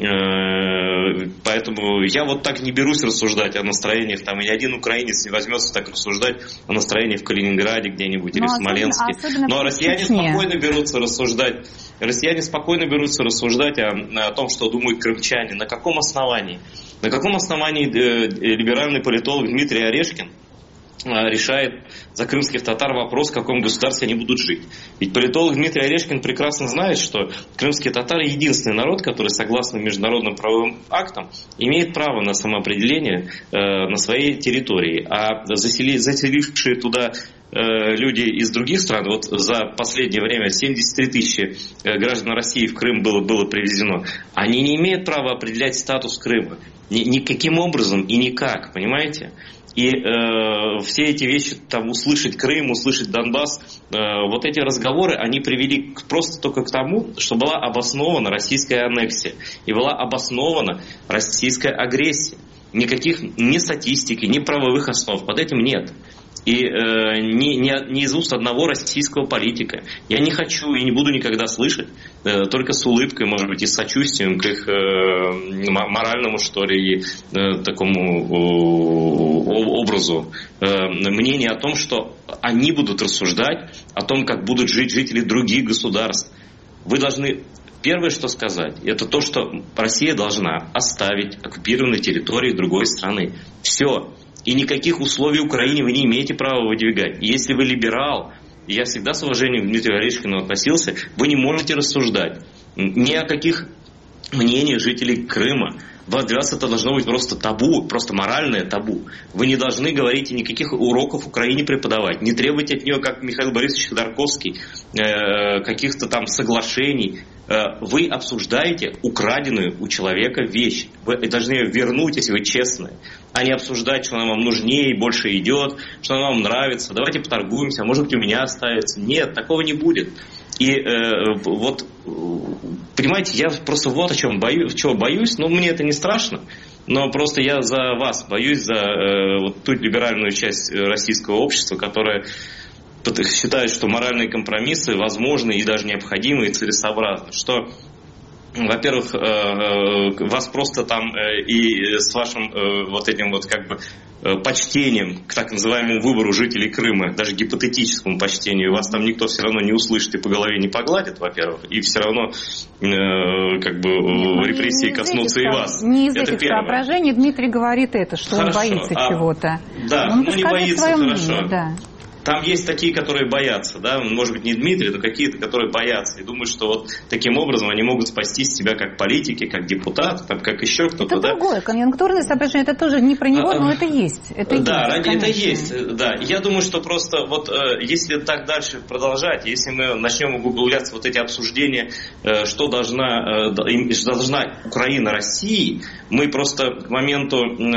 Поэтому я так не берусь рассуждать о настроениях. Там и ни один украинец не возьмется так рассуждать о настроении в Калининграде где-нибудь или в Смоленске. Но россияне спокойно берутся рассуждать. Россияне спокойно берутся рассуждать о том, что думают крымчане. На каком основании? На каком основании либеральный политолог Дмитрий Орешкин решает за крымских татар вопрос, в каком государстве они будут жить? Ведь политолог Дмитрий Орешкин прекрасно знает, что крымские татары единственный народ, который, согласно международным правовым актам, имеет право на самоопределение на своей территории. А заселившие туда люди из других стран, за последнее время 73 тысячи граждан России в Крым было привезено, они не имеют права определять статус Крыма. Никаким образом и никак, понимаете? И все эти вещи, услышать Крым, услышать Донбасс, эти разговоры, они привели просто только к тому, что была обоснована российская аннексия и была обоснована российская агрессия. Никаких ни статистики, ни правовых основ под этим нет. И не из уст одного российского политика. Я не хочу и не буду никогда слышать, только с улыбкой, может быть, и с сочувствием к их моральному, что ли, и такому образу мнение о том, что они будут рассуждать о том, как будут жить жители других государств. Вы должны... Первое, что сказать, это то, что Россия должна оставить оккупированные территории другой страны. Все. И никаких условий Украине вы не имеете права выдвигать. И если вы либерал, и я всегда с уважением к Дмитрию Орешкину относился, вы не можете рассуждать ни о каких мнение жителей Крыма. Для вас это должно быть просто табу, просто моральное табу. Вы не должны говорить и никаких уроков Украине преподавать. Не требуйте от нее, как Михаил Борисович Ходорковский, каких-то там соглашений. Вы обсуждаете украденную у человека вещь. Вы должны ее вернуть, если вы честны, а не обсуждать, что она вам нужнее и больше идет, что она вам нравится. Давайте поторгуемся, а может быть у меня останется. Нет, такого не будет. И вот, понимаете, я просто вот о чем чего боюсь, но мне это не страшно, но просто я за вас боюсь, за вот ту либеральную часть российского общества, которая считает, что моральные компромиссы возможны и даже необходимы и целесообразны, что... Во-первых, вас просто там и с вашим вот этим вот как бы почтением к так называемому выбору жителей Крыма, даже гипотетическому почтению, вас там никто все равно не услышит и по голове не погладит, во-первых, и все равно как бы репрессии коснутся и вас. Не из этих соображений Дмитрий говорит это, что он боится чего-то. Да, он не боится, хорошо. Мнение, да. Там есть такие, которые боятся, да, может быть, не Дмитрий, но какие-то, которые боятся и думают, что вот таким образом они могут спасти себя как политики, как депутат, как еще кто-то. Это другое, конъюнктурное соображение, это тоже не про него, но это есть. Это да, есть, это есть, да. Я думаю, что просто вот если так дальше продолжать, если мы начнем углубляться в вот эти обсуждения, что должна Украина России, мы просто к моменту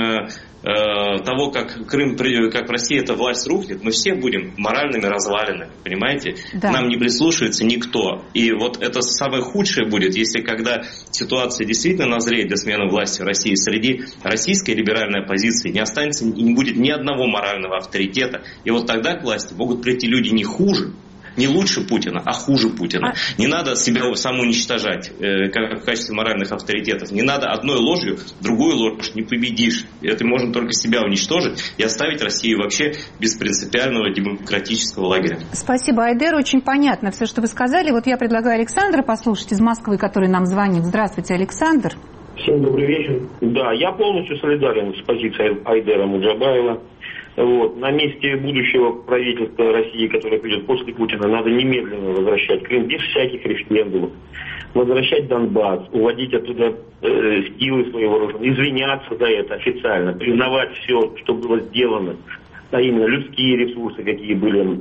того, как Крым, как в России эта власть рухнет, мы все будем моральными развалинами, понимаете? Да. Нам не прислушивается никто. И вот это самое худшее будет, если когда ситуация действительно назреет для смены власти в России, среди российской либеральной оппозиции не останется и не будет ни одного морального авторитета. И вот тогда к власти могут прийти люди не хуже, не лучше Путина, а хуже Путина. Не надо себя самоуничтожать в качестве моральных авторитетов. Не надо одной ложью другую ложь не победишь. Это можно только себя уничтожить и оставить Россию вообще без принципиального демократического лагеря. Спасибо, Айдер. Очень понятно все, что вы сказали. Вот я предлагаю Александра послушать из Москвы, который нам звонит. Здравствуйте, Александр. Всем добрый вечер. Да, я полностью солидарен с позицией Айдера Муджабаева. Вот. На месте будущего правительства России, которое придет после Путина, надо немедленно возвращать Крым без всяких референдумов, возвращать Донбасс, уводить оттуда силы своего вооружения, извиняться за это официально, признавать все, что было сделано, а именно людские ресурсы, какие были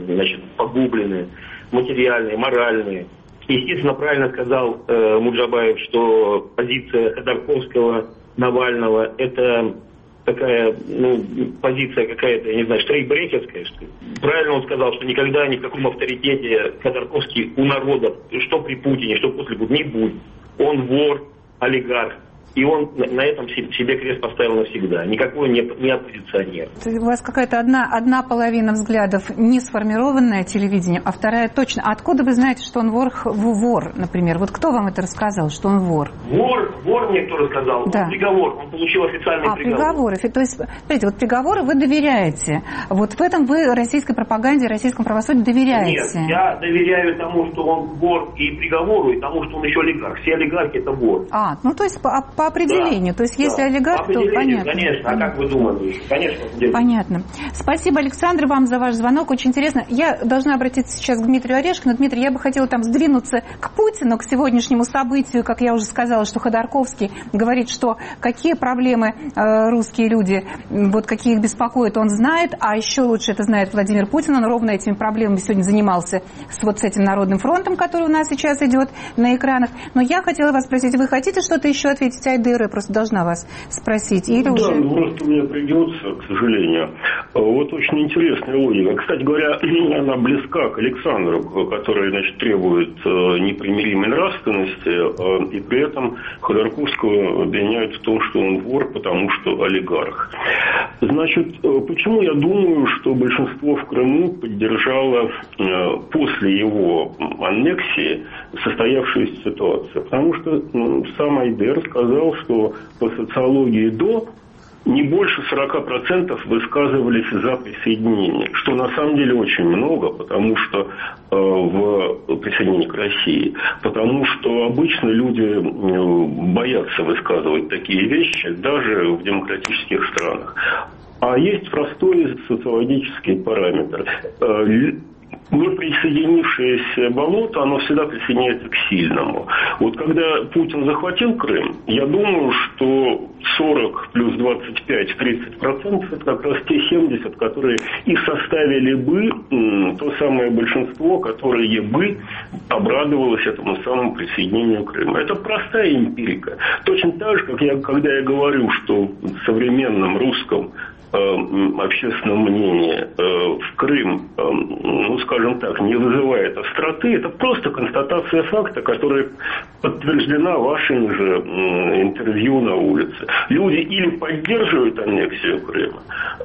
погублены, материальные, моральные. Естественно, правильно сказал Муджабаев, что позиция Ходорковского, Навального – это такая, позиция какая-то, я не знаю, штрейкбрехерская, что ли. Правильно он сказал, что никогда ни в каком авторитете Ходорковский у народа, что при Путине, что после Путина, не будет. Он вор, олигарх. И он на этом себе крест поставил навсегда. Никакой не оппозиционер. У вас какая-то одна половина взглядов не сформированное телевидение, а вторая точно. А откуда вы знаете, что он вор, например? Вот кто вам это рассказал, что он вор? Вор мне кто рассказал? Да. Приговор. Он получил официальный приговор. Приговоры. То есть, смотрите, вот приговоры вы доверяете. Вот в этом вы российской пропаганде, российскому правосудию доверяете. Нет, я доверяю тому, что он вор, и приговору, и тому, что он еще олигарх. Все олигархи – это вор. То есть по определению. Да, то есть, если олигарх, то понятно. Конечно. А как вы думаете? Конечно. Понятно. Спасибо, Александр, вам за ваш звонок. Очень интересно. Я должна обратиться сейчас к Дмитрию Орешкину. Дмитрий, я бы хотела сдвинуться к Путину, к сегодняшнему событию. Как я уже сказала, что Ходорковский говорит, что какие проблемы русские люди, вот какие их беспокоят, он знает. А еще лучше это знает Владимир Путин. Он ровно этими проблемами сегодня занимался с этим Народным фронтом, который у нас сейчас идет на экранах. Но я хотела вас спросить, вы хотите что-то еще ответить? Айдер, я просто должна вас спросить. Или да, уже... просто мне придется, к сожалению. Вот очень интересная логика. Кстати говоря, она близка к Александру, который, требует непримиримой нравственности, и при этом Ходорковского обвиняют в том, что он вор, потому что олигарх. Значит, почему я думаю, что большинство в Крыму поддержало после его аннексии состоявшуюся ситуацию? Потому что сам Айдер сказал, что по социологии до не больше 40% высказывались за присоединение, что на самом деле очень много, потому что в присоединении к России, потому что обычно люди боятся высказывать такие вещи даже в демократических странах. А есть простой социологический параметр. не присоединившееся болото, оно всегда присоединяется к сильному. Вот когда Путин захватил Крым, я думаю, что 40 плюс 25-30% это как раз те 70, которые и составили бы то самое большинство, которое бы обрадовалось этому самому присоединению Крыма. Это простая эмпирика. Точно так же, как когда я говорю, что в современном русском общественном мнении в Крым, ну, скажем так, не вызывает остроты, это просто констатация факта, которая подтверждена вашим же интервью на улице. Люди или поддерживают аннексию Крыма,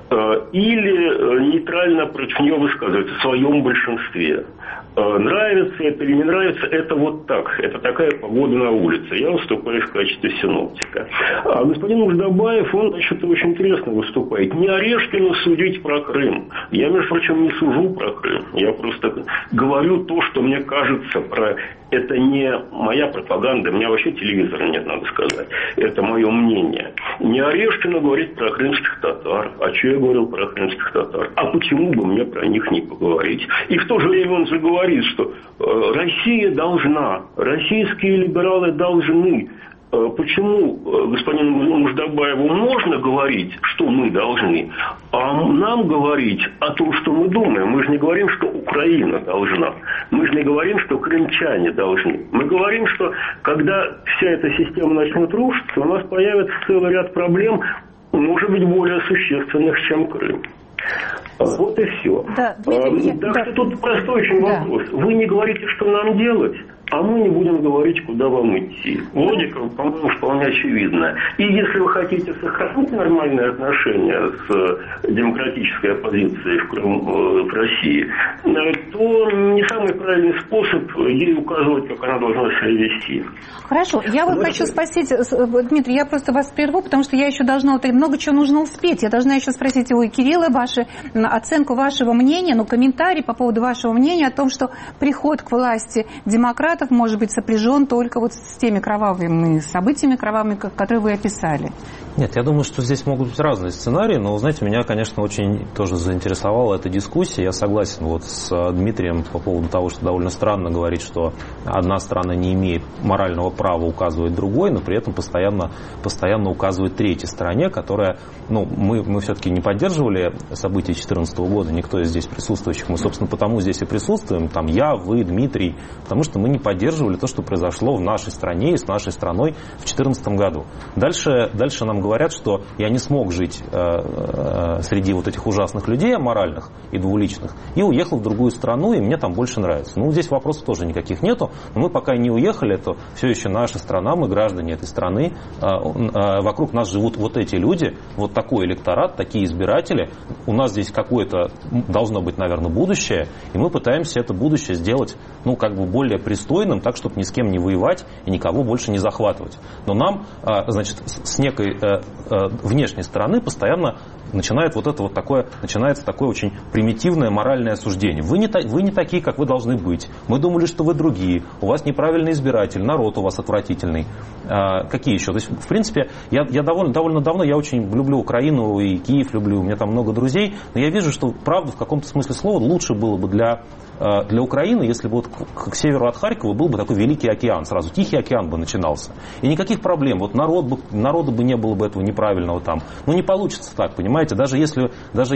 или нейтрально против нее высказываются в своем большинстве. Нравится это или не нравится, это вот так. Это такая погода на улице. Я выступаю в качестве синоптика. А господин Муждабаев, он, значит, очень интересно выступает. Не Орешкину судить про Крым. Я, между прочим, не сужу про Крым. Я просто говорю то, что мне кажется про... Это не моя пропаганда, у меня вообще телевизора нет, надо сказать. Это мое мнение. Не Орешкину говорить про крымских татар. А что я говорил про крымских татар? А почему бы мне про них не поговорить? И в то же время он же говорит, что Россия должна, российские либералы должны. Почему господину Муждабаеву можно говорить, что мы должны, а нам говорить о том, что мы думаем? Мы же не говорим, что Украина должна. Мы же не говорим, что крымчане должны. Мы говорим, что когда вся эта система начнет рушиться, у нас появится целый ряд проблем, может быть, более существенных, чем Крым. Вот и все. Да, так что тут простой очень вопрос. Вы не говорите, что нам делать, а мы не будем говорить, куда вам идти. Логика, по-моему, вполне очевидна. И если вы хотите сохранить нормальные отношения с демократической оппозицией в России, то не самый правильный способ ей указывать, как она должна себя вести. Хорошо. Я вот хочу спросить, Дмитрий, я просто вас прерву, потому что я еще должна, вот много чего нужно успеть. Я должна еще спросить у Кирилла вашу оценку вашего мнения, комментарий по поводу вашего мнения о том, что приход к власти демократов может быть сопряжен только вот с теми кровавыми событиями, которые вы описали. Нет, я думаю, что здесь могут быть разные сценарии, но, знаете, меня, конечно, очень тоже заинтересовала эта дискуссия. Я согласен вот с Дмитрием по поводу того, что довольно странно говорить, что одна страна не имеет морального права указывать другой, но при этом постоянно указывает третьей стране, которая, мы все-таки не поддерживали события 2014 года, никто из здесь присутствующих. Мы, собственно, потому здесь и присутствуем, там я, вы, Дмитрий, потому что мы не поддерживали то, что произошло в нашей стране и с нашей страной в 2014 году. Дальше нам говорят, что я не смог жить среди вот этих ужасных людей аморальных и двуличных и уехал в другую страну, и мне там больше нравится. Здесь вопросов тоже никаких нету, но мы пока не уехали, это все еще наша страна, мы граждане этой страны, вокруг нас живут вот эти люди, вот такой электорат, такие избиратели, у нас здесь какое-то должно быть, наверное, будущее, и мы пытаемся это будущее сделать, более пристойным, так, чтобы ни с кем не воевать и никого больше не захватывать. Но нам, с некой внешней стороны постоянно начинается такое очень примитивное моральное осуждение. Вы не такие, как вы должны быть. Мы думали, что вы другие. У вас неправильный избиратель, народ у вас отвратительный. Какие еще? То есть, в принципе, я довольно давно, я очень люблю Украину и Киев люблю, у меня там много друзей, но я вижу, что, правда, в каком-то смысле слова лучше было бы для Украины, если бы вот к северу от Харькова был бы такой Великий океан, сразу Тихий океан бы начинался. И никаких проблем. Вот народу бы не было бы этого неправильного там. Не получится так, понимаете? Даже если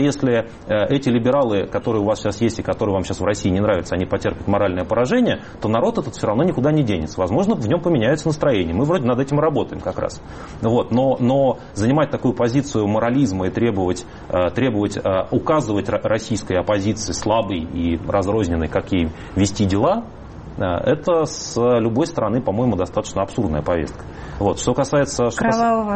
эти либералы, которые у вас сейчас есть и которые вам сейчас в России не нравятся, они потерпят моральное поражение, то народ этот все равно никуда не денется. Возможно, в нем поменяется настроение. Мы вроде над этим работаем как раз. Но занимать такую позицию морализма и требовать указывать российской оппозиции слабой и разрозненной, как ей вести дела, это с любой стороны, по-моему, достаточно абсурдная повестка. Что касается кровавого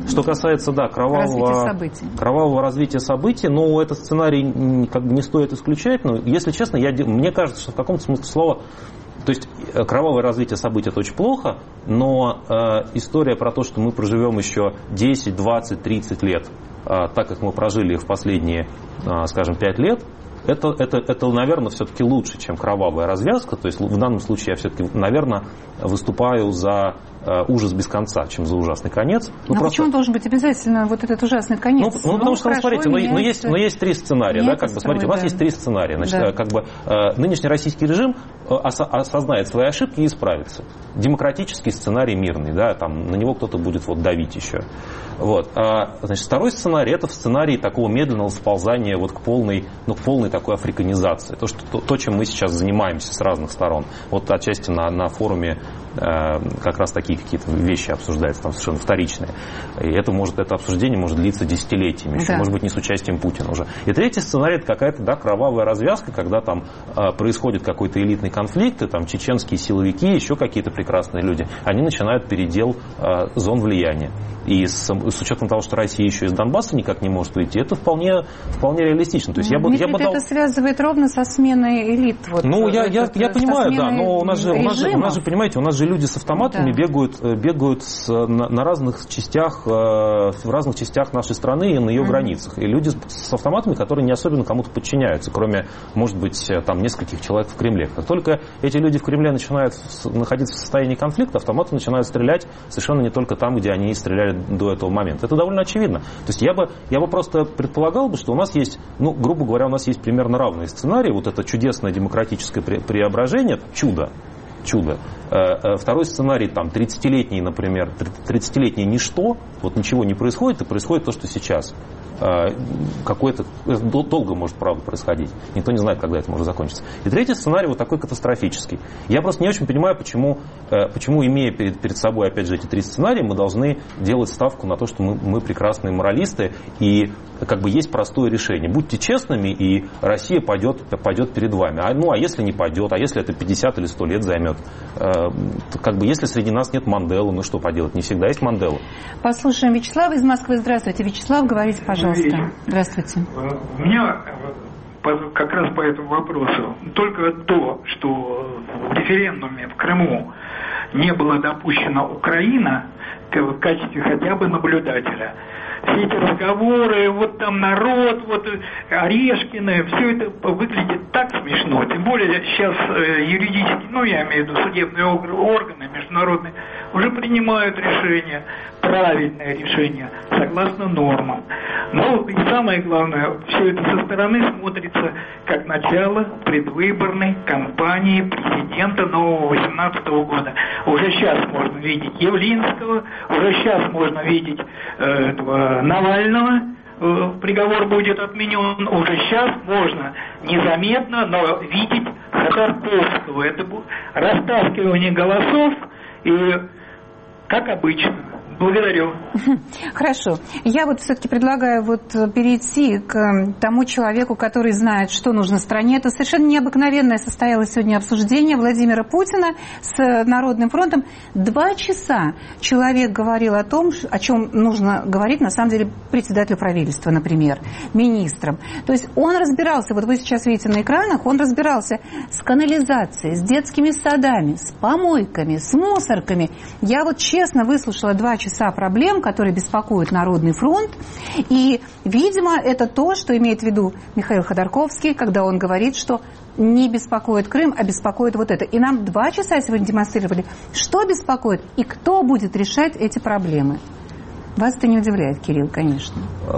развития событий, этот сценарий не стоит исключать, но, если честно, мне кажется, что в каком-то смысле слова, то есть кровавое развитие событий — это очень плохо, но история про то, что мы проживем еще 10, 20, 30 лет, так как мы прожили их в последние, 5 лет, это, наверное, все-таки лучше, чем кровавая развязка. То есть в данном случае я все-таки, наверное, выступаю за ужас без конца, чем за ужасный конец. Но почему должен быть обязательно вот этот ужасный конец? Потому что, смотрите, но есть три сценария. Да, как бы, смотрите, у нас есть три сценария. Значит, как бы, нынешний российский режим осознает свои ошибки и исправится. Демократический сценарий мирный, да, там на него кто-то будет вот давить еще. Вот. Значит, второй сценарий — это сценарий такого медленного сползания вот к полной такой африканизации. То, чем мы сейчас занимаемся с разных сторон. Вот отчасти на форуме как раз такие какие-то вещи обсуждаются, там совершенно вторичные. И это обсуждение может длиться десятилетиями, еще, может быть, не с участием Путина уже. И третий сценарий — это какая-то, да, кровавая развязка, когда там происходит какой-то элитный конфликт, и там чеченские силовики, еще какие-то прекрасные люди, они начинают передел зон влияния. И с учетом того, что Россия еще из Донбасса никак не может уйти, это вполне реалистично. То есть это связывает ровно со сменой элит. Вот, я понимаю, да, но у нас же, понимаете, у нас же люди с автоматами бегают на разных частях, в разных частях нашей страны и на ее границах. И люди с автоматами, которые не особенно кому-то подчиняются, кроме, может быть, там нескольких человек в Кремле. Как только эти люди в Кремле начинают находиться в состоянии конфликта, автоматы начинают стрелять совершенно не только там, где они стреляли до этого момента. Это довольно очевидно. То есть я бы просто предполагал, что у нас есть, грубо говоря, у нас есть примерно равные сценарии. Вот это чудесное демократическое преображение, чудо. Второй сценарий, там, 30-летний, например, 30-летний ничто, вот ничего не происходит, и происходит то, что сейчас. Долго может, правда, происходить. Никто не знает, когда это может закончиться. И третий сценарий вот такой катастрофический. Я просто не очень понимаю, почему имея перед собой, опять же, эти три сценария, мы должны делать ставку на то, что мы прекрасные моралисты, и как бы есть простое решение. Будьте честными, и Россия пойдет перед вами. А если не пойдет, а если это 50 или 100 лет займет? Как бы если среди нас нет Манделы, что поделать? Не всегда есть Мандела. Послушаем Вячеслава из Москвы. Здравствуйте, Вячеслав, говорите, пожалуйста. Здравствуйте. У меня как раз по этому вопросу только то, что в референдуме в Крыму не была допущена Украина в качестве хотя бы наблюдателя. Все эти разговоры, вот там народ, вот Орешкины, все это выглядит так смешно. Тем более сейчас юридически, я имею в виду судебные органы международные, уже принимают решения, правильное решение, согласно нормам. Но и самое главное, все это со стороны смотрится как начало предвыборной кампании президента нового 2018 года. Уже сейчас можно видеть Явлинского, уже сейчас можно видеть Навального, приговор будет отменен, уже сейчас можно незаметно, но видеть Ходорковского. Это растаскивание голосов и, как обычно. Благодарю. Хорошо. Я все-таки предлагаю перейти к тому человеку, который знает, что нужно стране. Это совершенно необыкновенное состоялось сегодня обсуждение Владимира Путина с Народным фронтом. 2 часа человек говорил о том, о чем нужно говорить, на самом деле, председателю правительства, например, министрам. То есть он разбирался, вы сейчас видите на экранах, он разбирался с канализацией, с детскими садами, с помойками, с мусорками. Я честно выслушала 2 часа проблем, которые беспокоят Народный фронт. И, видимо, это то, что имеет в виду Михаил Ходорковский, когда он говорит, что не беспокоит Крым, а беспокоит это. И нам 2 часа сегодня демонстрировали, что беспокоит и кто будет решать эти проблемы. Вас это не удивляет, Кирилл, конечно.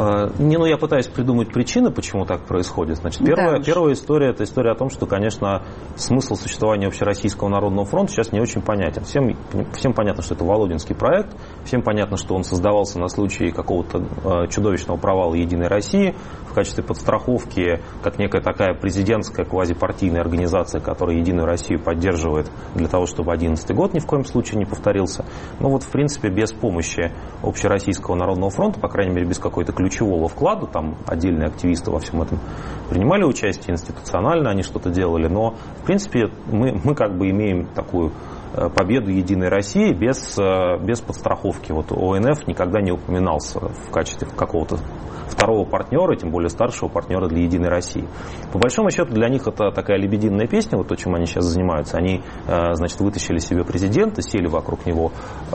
Я пытаюсь придумать причины, почему так происходит. Значит, первая история – это история о том, что, конечно, смысл существования Общероссийского народного фронта сейчас не очень понятен. Всем понятно, что это Володинский проект, всем понятно, что он создавался на случай какого-то чудовищного провала Единой России в качестве подстраховки, как некая такая президентская квазипартийная организация, которая Единую Россию поддерживает для того, чтобы 2011 год ни в коем случае не повторился. В принципе, без помощи Общероссийского народного фронта, по крайней мере, без какой-то ключевого вклада, там отдельные активисты во всем этом принимали участие институционально, они что-то делали, но, в принципе, мы как бы имеем такую победу Единой России без подстраховки. ОНФ никогда не упоминался в качестве какого-то второго партнера, тем более старшего партнера для Единой России. По большому счету для них это такая лебединая песня, то, чем они сейчас занимаются. Они, вытащили себе президента, сели вокруг него,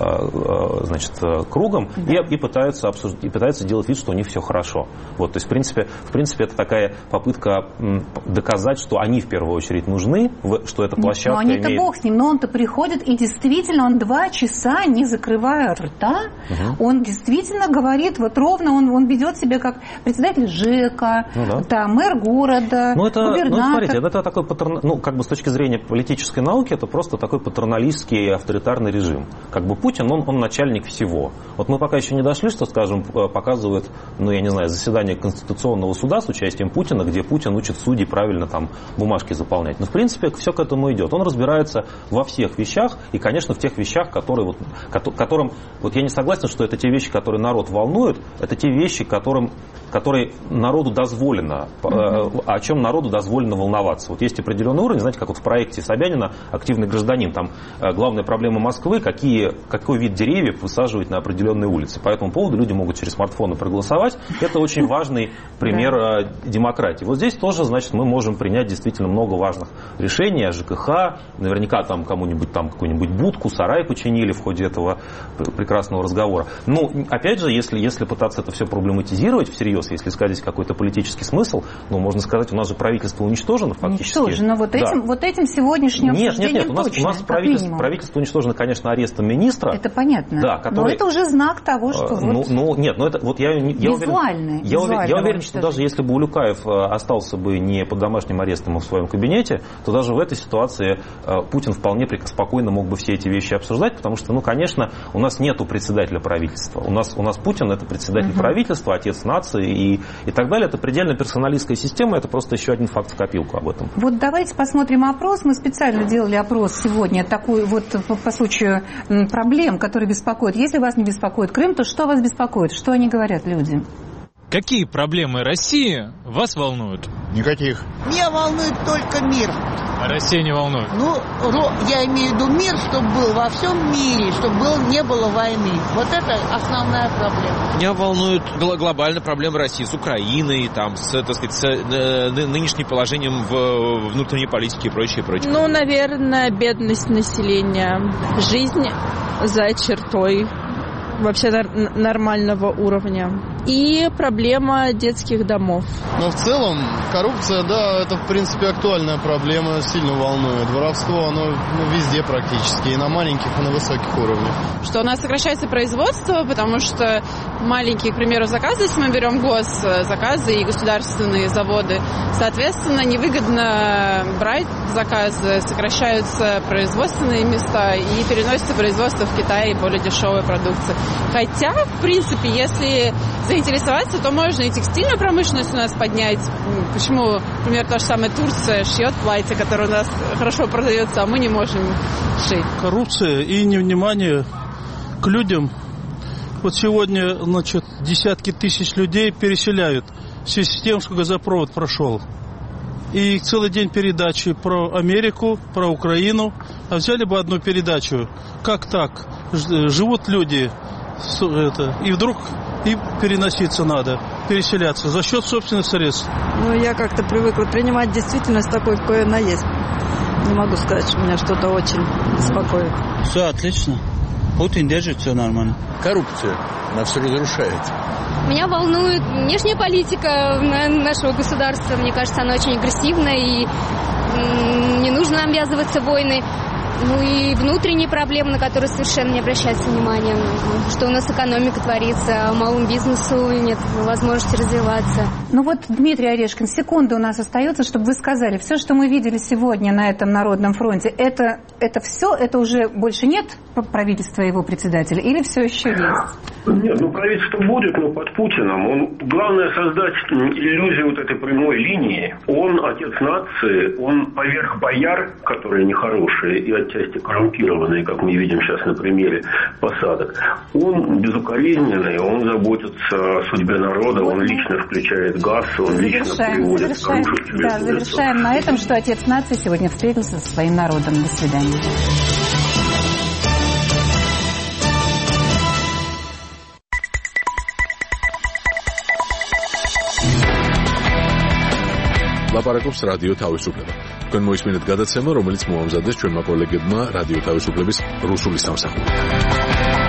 кругом и пытаются делать вид, что у них все хорошо. То есть, в принципе, это такая попытка доказать, что они в первую очередь нужны, что эта площадка имеет... Но они-то бог с ним, но он-то приходит выходит, и действительно он 2 часа, не закрывая рта, он действительно говорит, вот ровно, он ведет себя как председатель ЖЭКа, мэр города, губернатор. Смотрите, это такой как бы с точки зрения политической науки, это просто такой патерналистский и авторитарный режим. Как бы Путин, он начальник всего. Вот мы пока еще не дошли, что, скажем, показывает, заседание Конституционного суда с участием Путина, где Путин учит судей правильно там бумажки заполнять. Но, в принципе, все к этому идет. Он разбирается во всех вещах, и, конечно, в тех вещах, которым я не согласен, что это те вещи, которые народ волнуют, это те вещи, которые народу дозволено, о чем народу дозволено волноваться. Вот есть определенный уровень, знаете, как вот в проекте Собянина «Активный гражданин», там главная проблема Москвы, какой вид деревьев высаживать на определенной улице. По этому поводу люди могут через смартфоны проголосовать. Это очень важный пример демократии. Вот здесь тоже, значит, мы можем принять действительно много важных решений о ЖКХ, наверняка там кому-нибудь там какую-нибудь будку, сарай починили в ходе этого прекрасного разговора. Но, опять же, если пытаться это все проблематизировать всерьез, если искать здесь какой-то политический смысл, можно сказать, у нас же правительство уничтожено фактически. Уничтожено. Вот этим сегодняшним обсуждением у нас правительство уничтожено, конечно, арестом министра. Это понятно. Но это уже знак того, что я уверен, что даже если бы Улюкаев остался бы не под домашним арестом, а в своем кабинете, то даже в этой ситуации Путин вполне спокойно мог бы все эти вещи обсуждать, потому что, конечно, у нас нету председателя правительства. У нас Путин — это председатель правительства, отец нации и так далее. Это предельно персоналистская система, это просто еще один факт в копилку об этом. Вот давайте посмотрим опрос. Мы специально делали опрос сегодня, такой вот по случаю проблем, которые беспокоят. Если вас не беспокоит Крым, то что вас беспокоит? Что они говорят, люди? Какие проблемы России вас волнуют? Никаких. Меня волнует только мир. А Россия не волнует? Я имею в виду мир, чтобы был во всем мире, чтобы не было войны. Вот это основная проблема. Меня волнует глобальная проблема России с Украиной, с нынешним положением в внутренней политике и прочее. Наверное, бедность населения, жизнь за чертой вообще нормального уровня. И проблема детских домов. В целом, коррупция, это, в принципе, актуальная проблема, сильно волнует. Воровство, оно везде практически, и на маленьких, и на высоких уровнях. Что у нас сокращается производство, потому что маленькие, к примеру, заказы, если мы берем госзаказы и государственные заводы, соответственно, невыгодно брать заказы, сокращаются производственные места и переносится производство в Китай более дешевой продукции. Хотя, в принципе, если заинтересоваться, то можно и текстильную промышленность у нас поднять. Почему, например, та же самая Турция шьет платье, которое у нас хорошо продается, а мы не можем шить? Коррупция и невнимание к людям. Вот сегодня, десятки тысяч людей переселяют в связи с тем, что газопровод прошел. И целый день передачи про Америку, про Украину. А взяли бы одну передачу. Как так? Живут люди, и вдруг и переноситься надо, переселяться за счет собственных средств. Я как-то привыкла принимать действительность такой, какой она есть. Не могу сказать, что меня что-то очень беспокоит. Все отлично. Путин держит все нормально. Коррупция. Она все разрушает. Меня волнует внешняя политика нашего государства. Мне кажется, она очень агрессивная, и не нужно нам ввязываться в войны. И внутренние проблемы, на которые совершенно не обращается внимания. Что у нас экономика творится, а малому бизнесу нет возможности развиваться. Дмитрий Орешкин, секунда у нас остается, чтобы вы сказали, все, что мы видели сегодня на этом Народном фронте, это все, это уже больше нет правительства и его председателя, или все еще есть? Нет, правительство будет, но под Путиным. Главное создать иллюзию этой прямой линии. Он отец нации, он поверх бояр, которые нехорошие и отчасти коррумпированные, как мы видим сейчас на примере посадок. Он безукоризненный, он заботится о судьбе народа, он лично включает газ, он лично приводит оружие. Завершаем на этом, что отец нации сегодня встретился со своим народом. До свидания. ლაპარაკობს რადიო თავისუფლება. თქვენ მოისმინეთ გადაცემა, რომელიც მოამზადეს ჩვენმა კოლეგებმა რადიო თავისუფლების რუსული სამსახური.